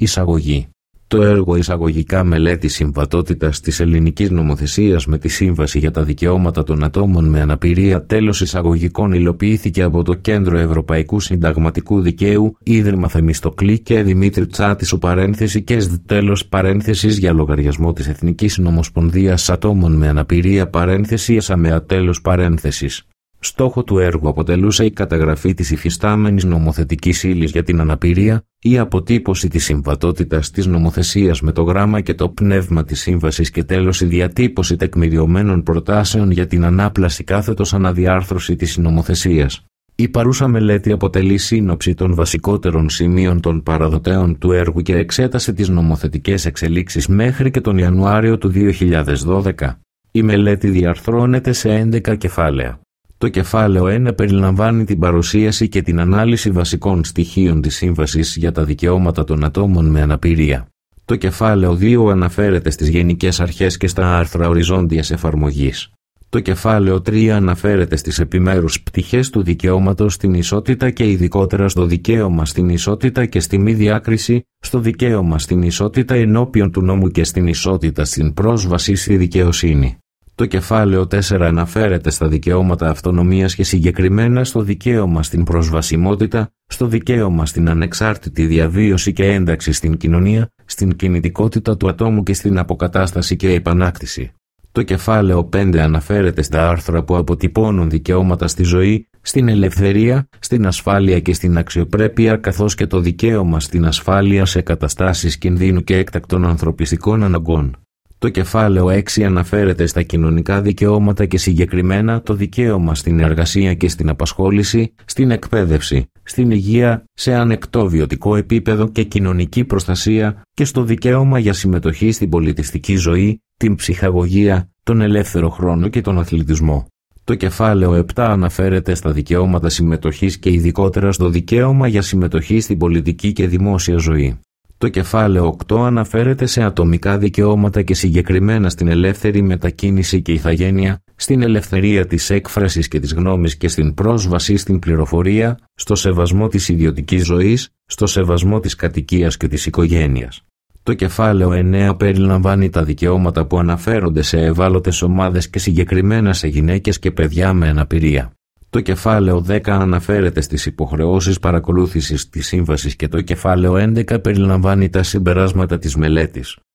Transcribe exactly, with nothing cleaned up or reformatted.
Εισαγωγή. Το έργο «Εισαγωγικά μελέτη συμβατότητας της ελληνικής νομοθεσίας με τη Σύμβαση για τα Δικαιώματα των Ατόμων με Αναπηρία τέλος εισαγωγικών» υλοποιήθηκε από το Κέντρο Ευρωπαϊκού Συνταγματικού Δικαίου, Ίδρυμα Θεμιστοκλή και Δημήτρη Τσάτισου παρένθεση και ΕΣΔ τέλος παρένθεσης για λογαριασμό της Εθνικής Συνομοσπονδίας Ατόμων με Αναπηρία παρένθεση ΕΣΑΜΕΑ τέλος παρένθεσης. Στόχο του έργου αποτελούσε η καταγραφή της υφιστάμενης νομοθετικής ύλης για την αναπηρία, η αποτύπωση της συμβατότητας της νομοθεσίας με το γράμμα και το πνεύμα της σύμβασης και τέλος η διατύπωση τεκμηριωμένων προτάσεων για την ανάπλαση κάθετος αναδιάρθρωση της νομοθεσίας. Η παρούσα μελέτη αποτελεί σύνοψη των βασικότερων σημείων των παραδοτέων του έργου και εξέτασε τις νομοθετικές εξελίξεις μέχρι και τον Ιανουάριο του δύο χιλιάδες δώδεκα. Η μελέτη διαρθρώνεται σε έντεκα κεφάλαια. Το κεφάλαιο ένα περιλαμβάνει την παρουσίαση και την ανάλυση βασικών στοιχείων της Σύμβασης για τα Δικαιώματα των Ατόμων με Αναπηρία. Το κεφάλαιο δύο αναφέρεται στις γενικές αρχές και στα άρθρα οριζόντιας εφαρμογής. Το κεφάλαιο τρία αναφέρεται στις επιμέρους πτυχές του δικαιώματος στην ισότητα και ειδικότερα στο δικαίωμα στην ισότητα και στη μη διάκριση, στο δικαίωμα στην ισότητα ενώπιον του νόμου και στην ισότητα στην πρόσβαση στη δικαιοσύνη. Το κεφάλαιο τέσσερα αναφέρεται στα δικαιώματα αυτονομίας και συγκεκριμένα στο δικαίωμα στην προσβασιμότητα, στο δικαίωμα στην ανεξάρτητη διαβίωση και ένταξη στην κοινωνία, στην κινητικότητα του ατόμου και στην αποκατάσταση και επανάκτηση. Το κεφάλαιο πέντε αναφέρεται στα άρθρα που αποτυπώνουν δικαιώματα στη ζωή, στην ελευθερία, στην ασφάλεια και στην αξιοπρέπεια καθώς και το δικαίωμα στην ασφάλεια σε καταστάσεις κινδύνου και έκτακτων ανθρωπιστικών αναγκών. Το κεφάλαιο έξι αναφέρεται στα κοινωνικά δικαιώματα και συγκεκριμένα το δικαίωμα στην εργασία και στην απασχόληση, στην εκπαίδευση, στην υγεία, σε ανεκτό βιωτικό επίπεδο και κοινωνική προστασία και στο δικαίωμα για συμμετοχή στην πολιτιστική ζωή, την ψυχαγωγία, τον ελεύθερο χρόνο και τον αθλητισμό. Το κεφάλαιο επτά αναφέρεται στα δικαιώματα συμμετοχής και ειδικότερα στο δικαίωμα για συμμετοχή στην πολιτική και δημόσια ζωή. Το κεφάλαιο οκτώ αναφέρεται σε ατομικά δικαιώματα και συγκεκριμένα στην ελεύθερη μετακίνηση και ηθαγένεια, στην ελευθερία της έκφρασης και της γνώμης και στην πρόσβαση στην πληροφορία, στο σεβασμό της ιδιωτικής ζωής, στο σεβασμό της κατοικίας και της οικογένειας. Το κεφάλαιο εννέα περιλαμβάνει τα δικαιώματα που αναφέρονται σε ευάλωτες ομάδες και συγκεκριμένα σε γυναίκες και παιδιά με αναπηρία. Το κεφάλαιο δέκα αναφέρεται στις υποχρεώσεις παρακολούθησης της Σύμβασης και το κεφάλαιο έντεκα περιλαμβάνει τα συμπεράσματα της μελέτης.